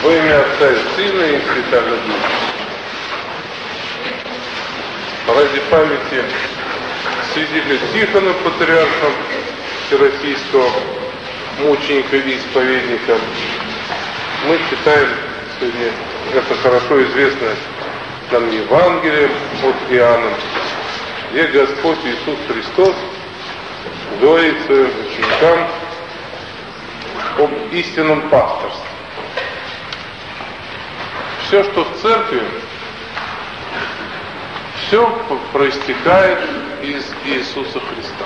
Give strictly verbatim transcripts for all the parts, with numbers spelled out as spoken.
Во имя Отца и Сына и Святаго Духа. Ради памяти святителя Тихона, патриарха Всероссийского, мученика и исповедника, мы читаем сегодня это хорошо известное нам Евангелие от Иоанна, где Господь Иисус Христос говорит своим ученикам об истинном пасторстве. Все, что в церкви, все проистекает из Иисуса Христа,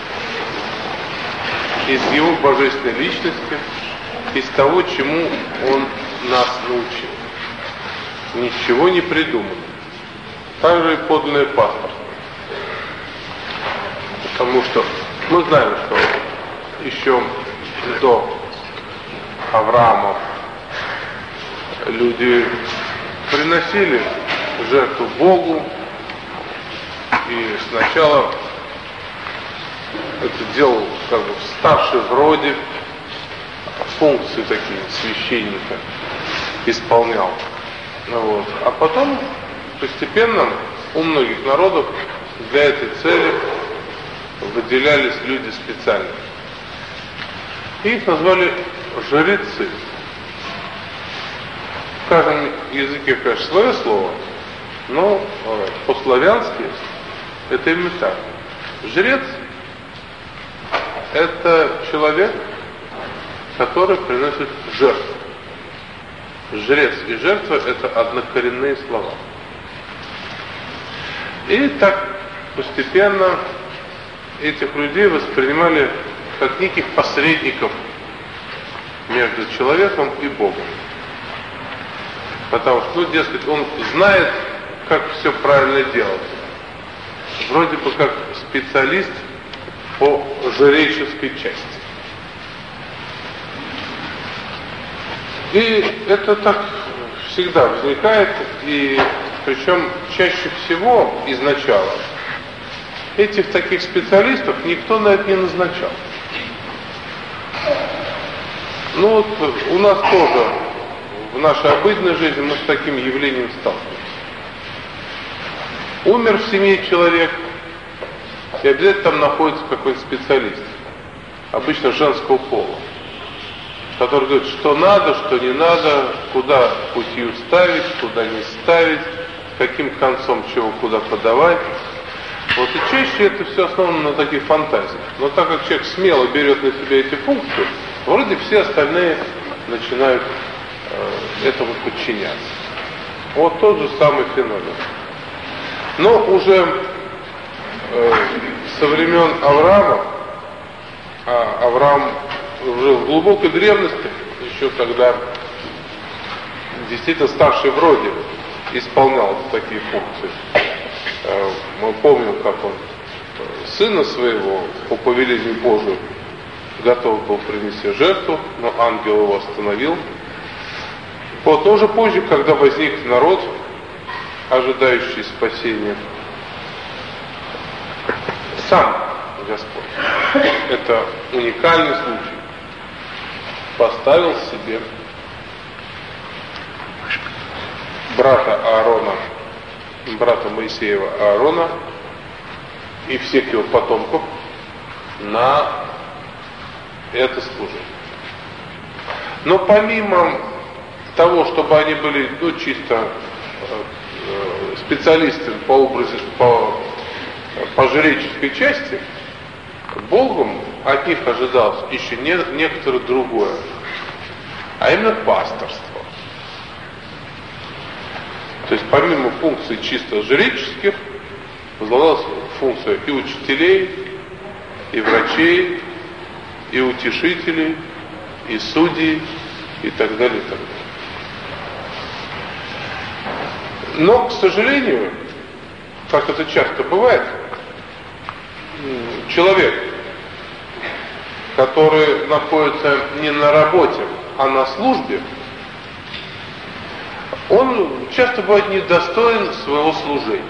из Его божественной личности, из того, чему Он нас научил. Ничего не придумано. Также и подлинное пасторство. Потому что мы знаем, что еще до Авраама люди приносили жертву Богу, и сначала это делал как бы старший в роде, функции такие священника исполнял. Вот. А потом постепенно у многих народов для этой цели выделялись люди специальные. И их назвали жрецы. В каждом языке, конечно, свое слово, но по-славянски это именно так. Жрец — это человек, который приносит жертву. Жрец и жертва — это однокоренные слова. И так постепенно этих людей воспринимали как неких посредников между человеком и Богом. Потому что, ну, дескать, он знает, как все правильно делать. Вроде бы как специалист по жреческой части. И это так всегда возникает, и причем чаще всего изначально этих таких специалистов никто на это не назначал. Ну вот у нас тоже в нашей обыденной жизни мы с таким явлением сталкиваемся. Умер в семье человек, и обязательно там находится какой-то специалист, обычно женского пола, который говорит, что надо, что не надо, куда путью ставить, куда не ставить, каким концом чего куда подавать. Вот и чаще это все основано на таких фантазиях. Но так как человек смело берет на себя эти функции, вроде все остальные начинают э, этому подчиняться. Вот тот же самый феномен. Но уже э, со времен Авраама, а Авраам уже в глубокой древности, еще когда действительно старший в роде исполнял такие функции. Мы помним, как он сына своего по повелению Божию готов был принести жертву, но ангел его остановил. Вот, но уже позже, когда возник народ, ожидающий спасения, сам Господь, это уникальный случай, поставил себе брата Аарона, брата Моисеева Аарона и всех его потомков на это служение. Но помимо того, чтобы они были, ну, чисто э, специалистами по образу, по, по жреческой части, Богом от них ожидалось еще не, некоторое другое, а именно пасторство. То есть помимо функций чисто жреческих, возлагалась функция и учителей, и врачей, и утешителей, и судей, и так далее, и так далее. Но, к сожалению, как это часто бывает, человек, который находится не на работе, а на службе, он часто бывает недостоин своего служения.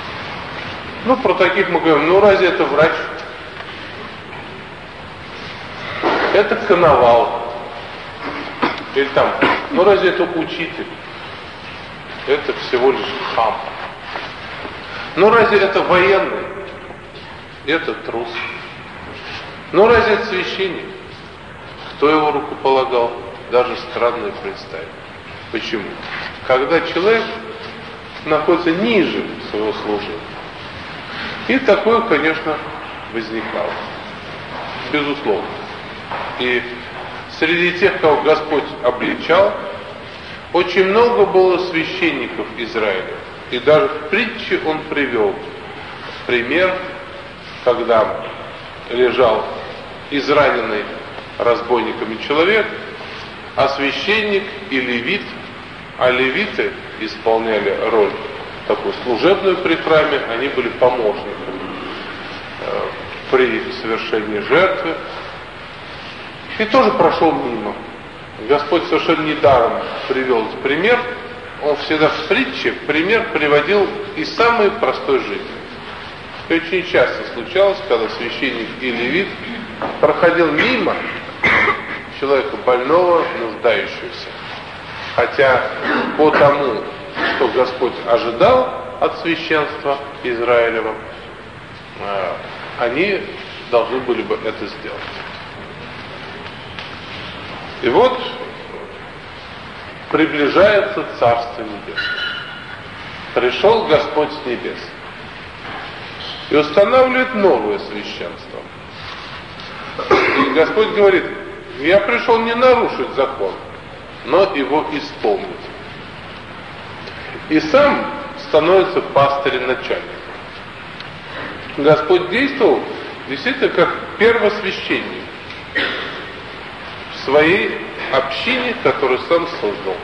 Ну, про таких мы говорим, ну разве это врач? это коновал. Или там, ну разве это учитель? Это всего лишь хам. Ну разве это военный? Это трус. Ну разве это священник? Кто его рукополагал? Даже странно представить. Почему? Когда человек находится ниже своего служения. И такое, конечно, возникало. Безусловно. И среди тех, кого Господь обличал, очень много было священников Израиля. И даже в притче он привел пример, когда лежал израненный разбойниками человек, а священник и левит, а левиты исполняли роль такую служебную при храме, они были помощниками э, при совершении жертвы. И тоже прошел мимо. Господь совершенно недаром привел этот пример. Он всегда в притче пример приводил из самой простой жизни. И очень часто случалось, когда священник и левит проходил мимо человека больного, нуждающегося. Хотя по тому, что Господь ожидал от священства Израилева, они должны были бы это сделать. И вот приближается Царство Небесное. Пришел Господь с небес и устанавливает новое священство. И Господь говорит: я пришел не нарушить закон, но его исполнить. И сам становится пастырем начальником. Господь действовал действительно как первосвященник в своей общине, которую сам создал.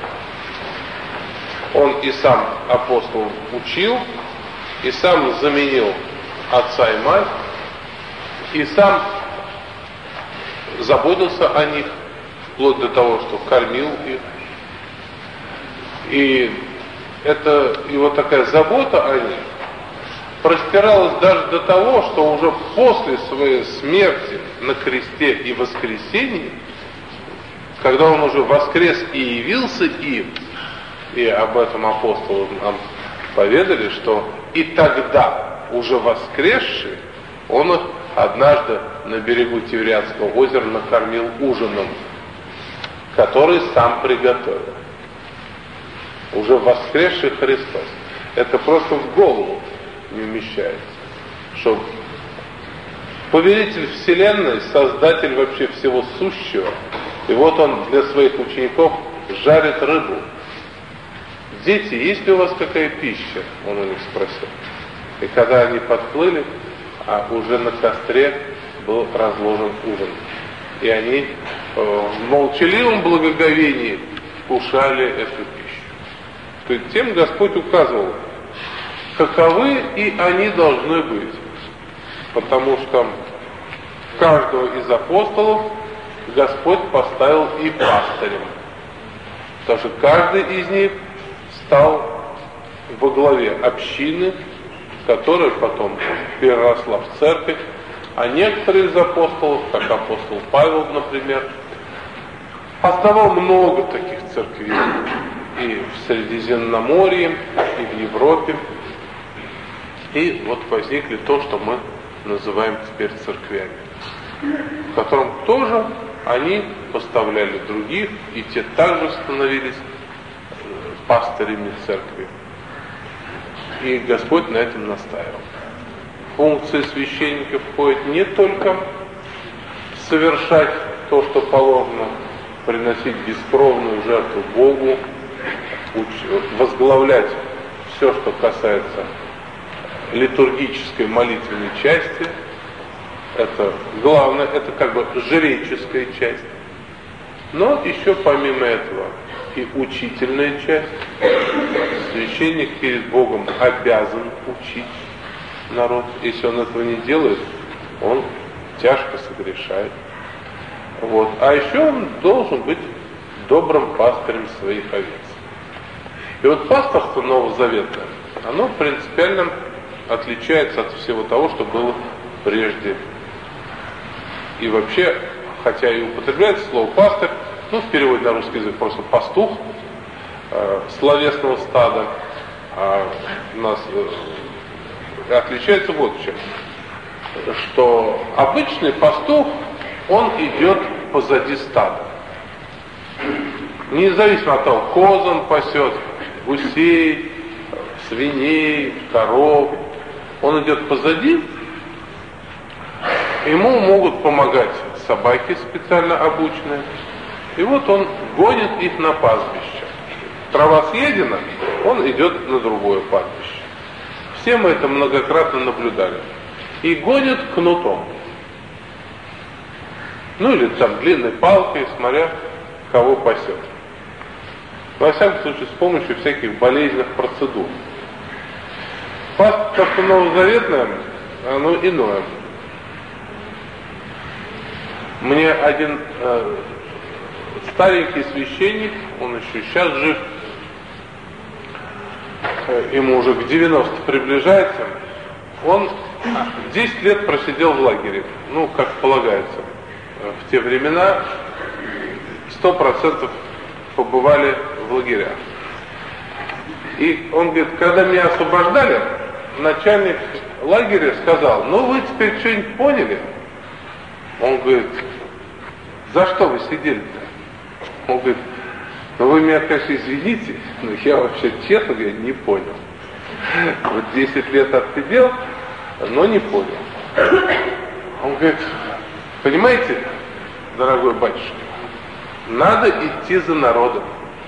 Он и сам апостол учил, и сам заменил отца и мать, и сам заботился о них, вплоть до того, что кормил их. И это его такая забота о них простиралась даже до того, что уже после своей смерти на кресте и воскресении, когда он уже воскрес и явился им, и об этом апостолы нам поведали, что и тогда, уже воскресший, он их однажды на берегу Тивериадского озера накормил ужином, который сам приготовил. Уже воскресший Христос. Это просто в голову не вмещается. Что повелитель вселенной, создатель вообще всего сущего, и вот он для своих учеников жарит рыбу. Дети, есть ли у вас какая пища? Он у них спросил. И когда они подплыли, а уже на костре был разложен ужин. И они в молчаливом благоговении вкушали эту пищу. То есть тем Господь указывал, каковы и они должны быть. Потому что каждого из апостолов Господь поставил и пастырем. Потому что каждый из них стал во главе общины, которая потом переросла в церковь, а некоторые из апостолов, как апостол Павел, например, основал много таких церквей и в Средиземноморье, и в Европе. И вот возникли то, что мы называем теперь церквями, в котором тоже они поставляли других, и те также становились пастырями церкви. И Господь на этом настаивал. Функции священников входит не только совершать то, что положено, приносить бескровную жертву Богу, возглавлять все, что касается литургической молитвенной части. Это главное, это как бы жреческая часть. Но еще помимо этого и учительная часть. Священник перед Богом обязан учить народ. Если он этого не делает, он тяжко согрешает. Вот. А еще он должен быть добрым пастырем своих овец. И вот пасторство новозаветное, оно принципиально отличается от всего того, что было прежде. И вообще хотя и употребляется слово пастырь, ну, в переводе на русский язык просто пастух э, словесного стада, а у нас э, отличается вот чем, что обычный пастух, он идет позади стада. Независимо от того, коз он пасет, гусей, свиней, коров, он идет позади, ему могут помогать собаки специально обученные, и вот он гонит их на пастбище. Трава съедена, он идет на другое пастбище. Все мы это многократно наблюдали. И гонит кнутом. Ну или там длинной палкой, смотря кого пасет. Во всяком случае, с помощью всяких болезненных процедур. Пастырство новозаветное, оно иное. Мне один э, старенький священник, он еще сейчас жив, э, ему уже к девяноста приближается, он десять лет просидел в лагере, ну, как полагается. В те времена сто процентов побывали в лагерях. И он говорит, когда меня освобождали, начальник лагеря сказал, ну вы теперь что-нибудь поняли? Он говорит, за что вы сидели-то? Он говорит, ну вы меня, конечно, извините, но я вообще, честно говоря, не понял. Вот десять лет отсидел, но не понял. Он говорит, понимаете, дорогой батюшка, надо идти за народом.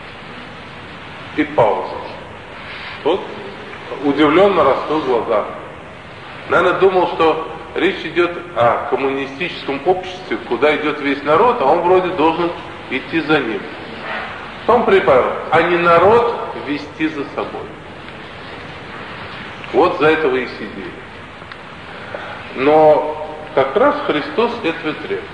И пауза. Тот удивленно раскрыл глаза. Наверное, думал, что речь идет о коммунистическом обществе, куда идет весь народ, а он вроде должен идти за ним. Потом прибавил, а не народ вести за собой. Вот за это вы и сидели. Но как раз Христос этого требует.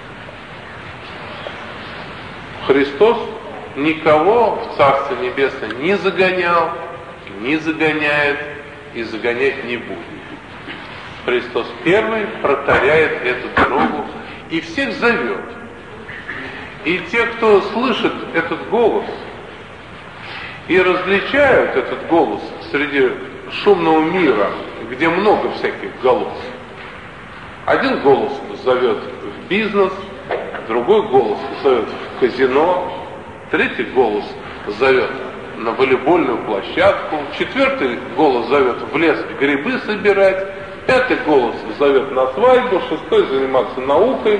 Христос никого в Царство Небесное не загонял, не загоняет и загонять не будет. Христос первый протаряет эту дорогу и всех зовет. И те, кто слышит этот голос и различают этот голос среди шумного мира, где много всяких голосов. Один голос зовет в бизнес, другой голос зовет в казино, третий голос зовет на волейбольную площадку, четвертый голос зовет в лес грибы собирать, пятый голос зовет на свадьбу, шестой заниматься наукой,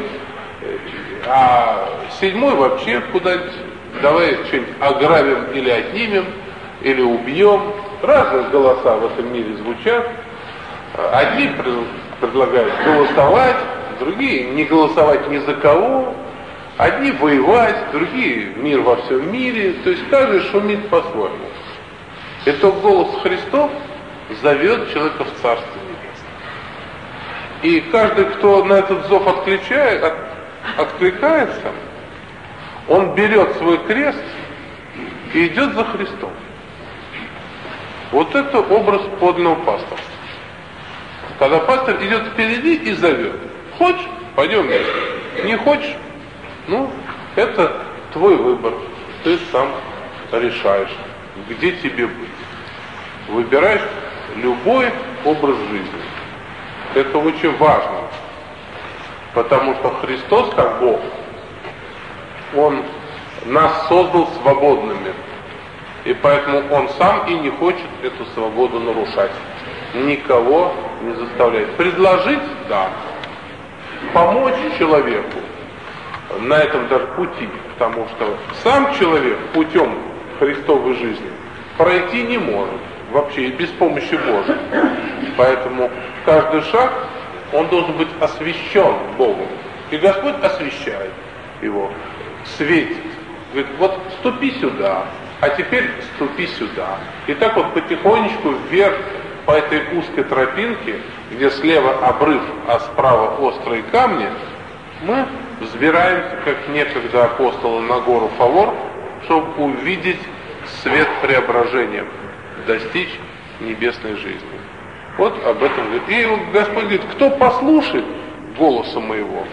а седьмой вообще куда-нибудь, давай что-нибудь ограбим или отнимем, или убьем. Разные голоса в этом мире звучат. Одни предлагают голосовать, другие не голосовать ни за кого, одни воевать, другие мир во всем мире. То есть каждый шумит по-своему. Это голос Христов зовет человека в Царство Небесное. И каждый, кто на этот зов откликает, от, откликается, он берет свой крест и идет за Христом. Вот это образ подлинного пастырства. Когда пастор идет впереди и зовет. Хочешь, пойдем вместе. Не хочешь, ну, это твой выбор. Ты сам решаешь, где тебе быть. Выбираешь любой образ жизни. Это очень важно. Потому что Христос, как Бог, Он нас создал свободными. И поэтому Он сам и не хочет эту свободу нарушать. Никого не заставляет. Предложить, да. Помочь человеку на этом даже пути. Потому что сам человек путем Христовой жизни пройти не может. Вообще и без помощи Божьей. Поэтому каждый шаг, он должен быть освящен Богом. И Господь освящает его, светит. Говорит, вот ступи сюда, а теперь ступи сюда. И так вот потихонечку вверх по этой узкой тропинке, где слева обрыв, а справа острые камни, мы взбираемся, как некогда апостолы, на гору Фавор, чтобы увидеть свет преображения, достичь небесной жизни. Вот об этом говорит. И Господь говорит, кто послушает голоса моего,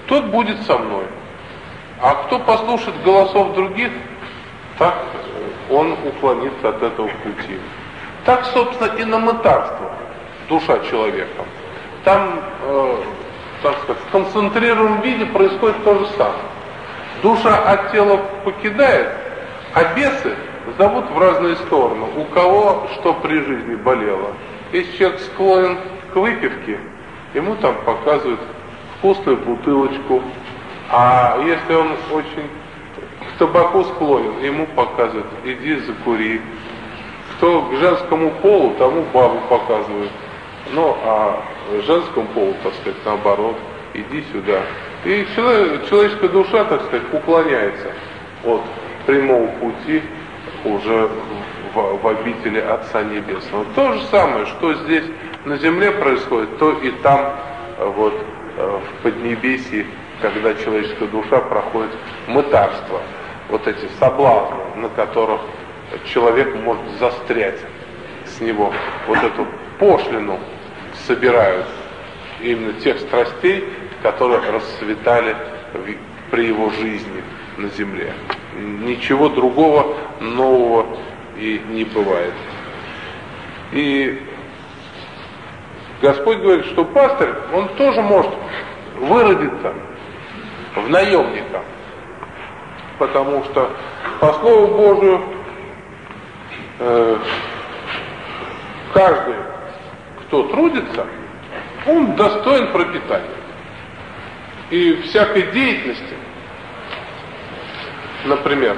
тот будет со мной. А кто послушает голосов других, так он уклонится от этого пути. Так, собственно, и на мытарство душа человека. Там, э, так сказать, в концентрированном виде происходит то же самое. Душа от тела покидает, а бесы зовут в разные стороны. У кого что при жизни болело. Если человек склонен к выпивке, ему там показывают вкусную бутылочку. А если он очень к табаку склонен, ему показывают: иди закури. Кто к женскому полу, тому бабу показывают. Ну, а женскому полу, так сказать, наоборот, иди сюда. И человек, человеческая душа, так сказать, уклоняется от прямого пути уже в, в обители Отца Небесного. То же самое, что здесь на земле происходит, то и там, вот, в Поднебесье, когда человеческая душа проходит мытарство. Вот эти соблазны, на которых человек может застрять, с него вот эту пошлину собирают именно тех страстей, которые расцветали при его жизни на земле. Ничего другого нового и не бывает. И Господь говорит, что пастырь, он тоже может выродиться в наемника, потому что по Слову Божию э, каждый, кто трудится, он достоин пропитания. И всякой деятельности, например,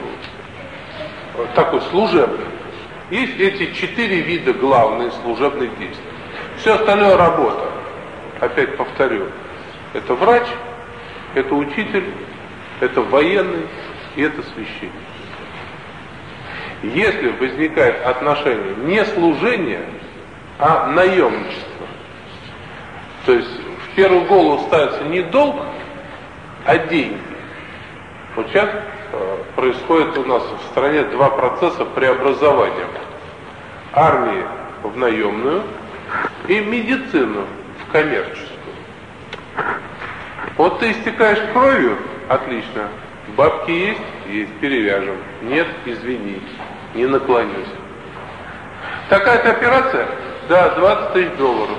такой служебный, есть эти четыре вида главные служебных действий. Все остальное работа. Опять повторю, это врач, это учитель, это военный и это священник. Если возникает отношение не служения, а наемничества, то есть в первую голову ставится не долг, а деньги. Вот сейчас э, происходит у нас в стране два процесса преобразования. Армии в наемную и медицину в коммерческую. Вот ты истекаешь кровью, отлично. Бабки есть? Есть, перевяжем. Нет, извини, не наклонюсь. Такая-то операция? Да, двадцать тысяч долларов.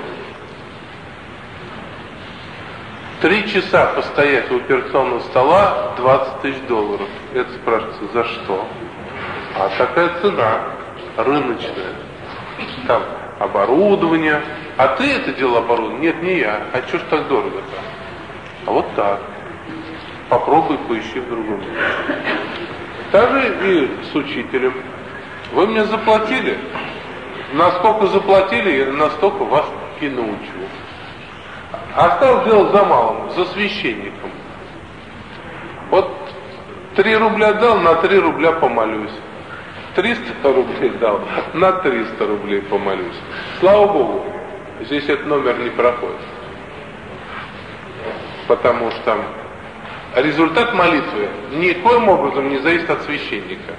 Три часа постоять у операционного стола, двадцать тысяч долларов. Это спрашивается, за что? А такая цена рыночная. Там оборудование. А ты это делал оборудование? Нет, не я. А что ж так дорого-то? А вот так. Попробуй, поищи в другом месте. Так же и с учителем. Вы мне заплатили? Насколько заплатили, настолько вас и научу. Осталось делать за малым, за священником. Вот три рубля дал, на три рубля помолюсь. триста рублей дал, на триста рублей помолюсь. Слава Богу, здесь этот номер не проходит. Потому что результат молитвы никоим образом не зависит от священника,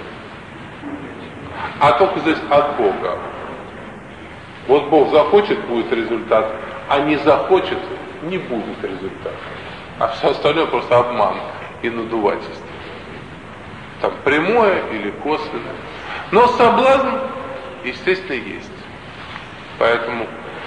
а только зависит от Бога. Вот Бог захочет, будет результат, а не захочет, не будет результата. А все остальное просто обман и надувательство. Там прямое или косвенное. Но соблазн, естественно, есть. Поэтому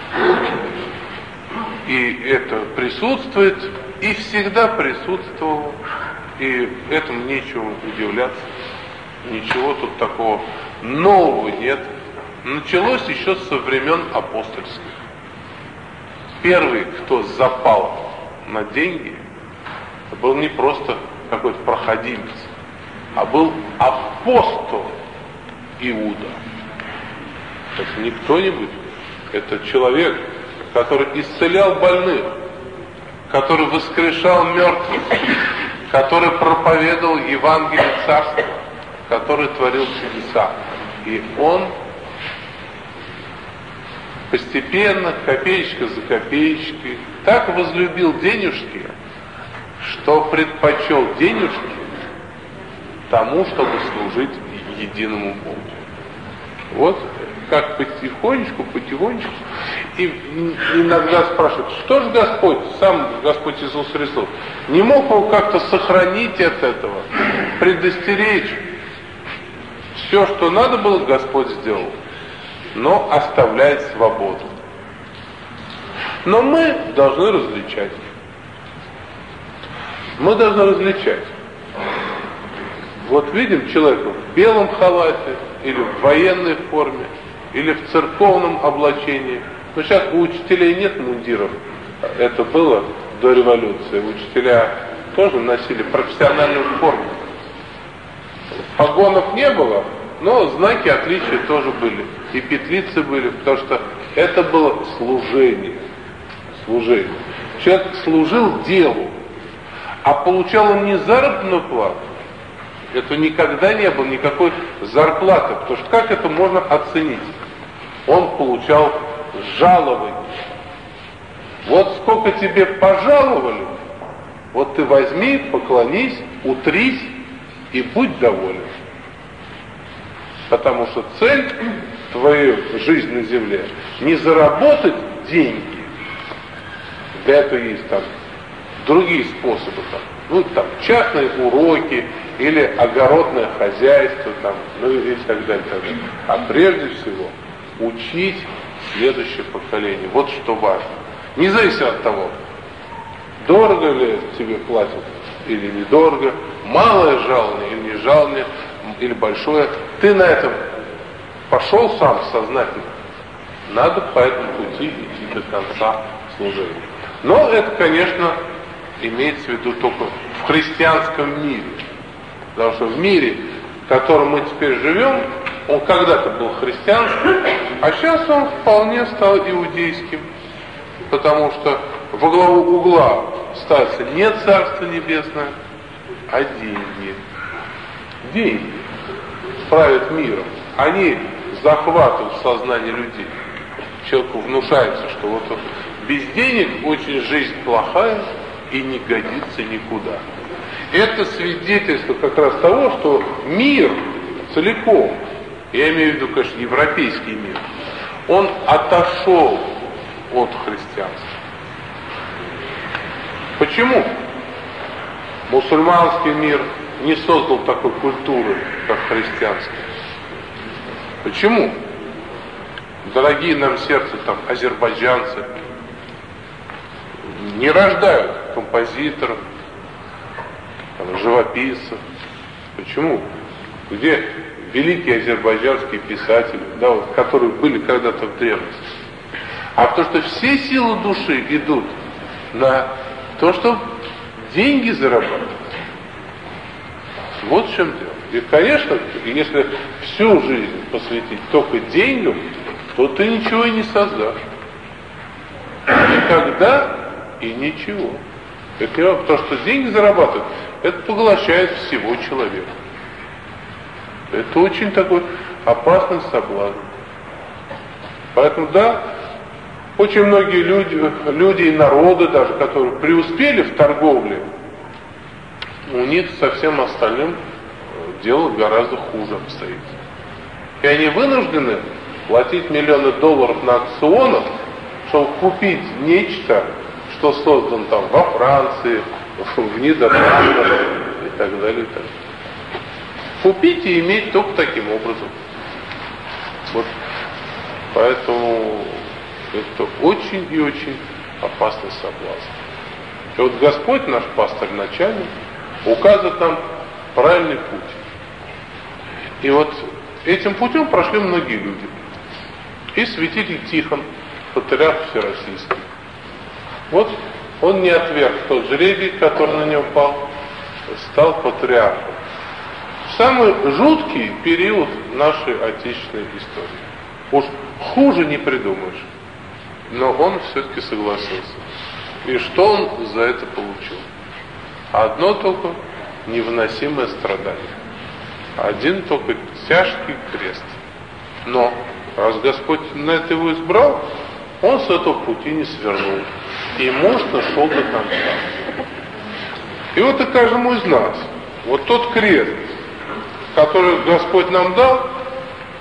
и это присутствует, и всегда присутствовало, и этому нечего удивляться. Ничего тут такого нового нет. Началось еще со времен апостольских. Первый, кто запал на деньги, это был не просто какой-то проходимец, а был апостол Иуда. Это не кто-нибудь, это человек, который исцелял больных, который воскрешал мертвых, который проповедовал Евангелие Царства, который творил чудеса. И он постепенно, копеечка за копеечкой, так возлюбил денежки, что предпочел денежки тому, чтобы служить единому Богу. Вот как потихонечку, потихонечку. И иногда спрашивают, что же Господь, сам Господь Иисус Христос, не мог его как-то сохранить от этого, предостеречь? Все, что надо было, Господь сделал, но оставляет свободу. Но мы должны различать. Мы должны различать. Вот видим человека в белом халате, или в военной форме, или в церковном облачении. Но сейчас у учителей нет мундиров. Это было до революции. Учителя тоже носили профессиональную форму. Погонов не было, но знаки отличия тоже были. И петлицы были, потому что это было служение. Служение. Человек служил делу, а получал он не заработную плату. Это никогда не было никакой зарплаты, потому что как это можно оценить? Он получал жалование. Вот сколько тебе пожаловали, вот ты возьми, поклонись, утрись и будь доволен. Потому что цель твоей жизни на земле не заработать деньги. Для этого есть там другие способы, там, ну там частные уроки или огородное хозяйство, там, ну и так далее, так далее. А прежде всего учить следующее поколение. Вот что важно. Независимо от того, дорого ли тебе платят или недорого, малое жалование или не жалование, или большое, ты на этом пошел сам сознательно. Надо по этому пути идти до конца служения. Но это, конечно, имеется в виду только в христианском мире. Потому что в мире, в котором мы теперь живем, он когда-то был христианским, а сейчас он вполне стал иудейским. Потому что во главу угла ставится не Царство Небесное, а деньги. Деньги правят миром. Они захватывают сознание людей. Человеку внушается, что вот без денег очень жизнь плохая и не годится никуда. Это свидетельство как раз того, что мир целиком, я имею в виду, конечно, европейский мир, он отошел от христианства. Почему мусульманский мир не создал такой культуры, как христианский? Почему? Дорогие нам сердцу там азербайджанцы не рождают композиторов, там, живописцев. Почему? Где великие азербайджанские писатели, да, вот, которые были когда-то в древности? А то, что все силы души идут на то, чтобы деньги зарабатывать. Вот в чем дело. И, конечно, если всю жизнь посвятить только деньгам, то ты ничего и не создашь. Никогда и ничего. Это не, потому что деньги зарабатывать, это поглощает всего человека. Это очень такой опасный соблазн. Поэтому, да, очень многие люди, люди и народы даже, которые преуспели в торговле, у них со всем остальным дело гораздо хуже обстоит. И они вынуждены платить миллионы долларов на аукционах, чтобы купить нечто, что создано там во Франции, в Нидерландах и так далее, и так далее. Купить и иметь только таким образом. Вот. Поэтому это очень и очень опасный соблазн. И вот Господь, наш пастырь-начальник, указывает нам правильный путь. И вот этим путем прошли многие люди. И святитель Тихон, патриарх всероссийский. Вот он не отверг тот жребий, который на него пал, стал патриархом. В самый жуткий период нашей отечественной истории. Уж хуже не придумаешь. Но он все-таки согласился. И что он за это получил? Одно только невыносимое страдание. Один только тяжкий крест. Но раз Господь на это его избрал, он с этого пути не свернул. И может шел до конца. И вот и каждому из нас, вот тот крест, который Господь нам дал,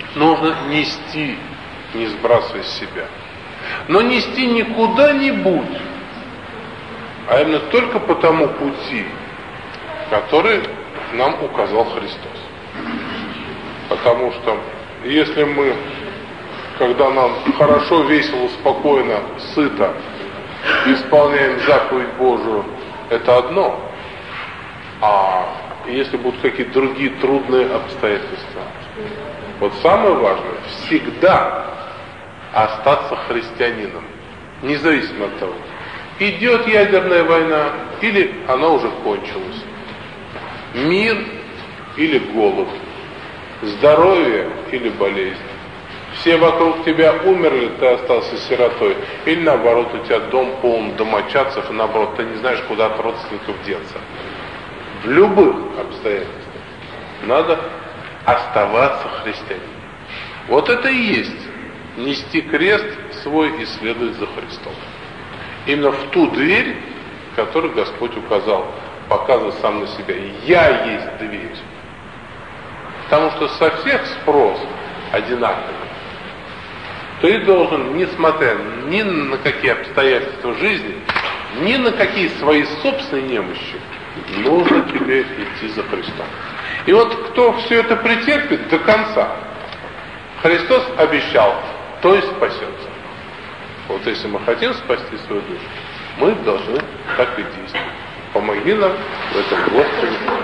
нужно нести, не сбрасывая с себя. Но нести не куда-нибудь, а именно только по тому пути, который нам указал Христос. Потому что если мы, когда нам хорошо, весело, спокойно, сыто, исполняем заповедь Божию, это одно. А если будут какие-то другие трудные обстоятельства, вот самое важное — всегда остаться христианином, независимо от того, идет ядерная война или она уже кончилась, мир или голод, здоровье или болезнь. Все вокруг тебя умерли, ты остался сиротой. Или наоборот, у тебя дом полон домочадцев, и наоборот, ты не знаешь, куда от родственников деться. В любых обстоятельствах надо оставаться христианином. Вот это и есть нести крест свой и следовать за Христом. Именно в ту дверь, которую Господь указал, показывая сам на себя. Я есть дверь. Потому что со всех спрос одинаковый. Ты должен, несмотря ни на какие обстоятельства жизни, ни на какие свои собственные немощи, нужно тебе идти за Христом. И вот кто все это претерпит до конца, Христос обещал, то и спасется. Вот если мы хотим спасти свою душу, мы должны так и действовать. Помоги нам в этом Господе.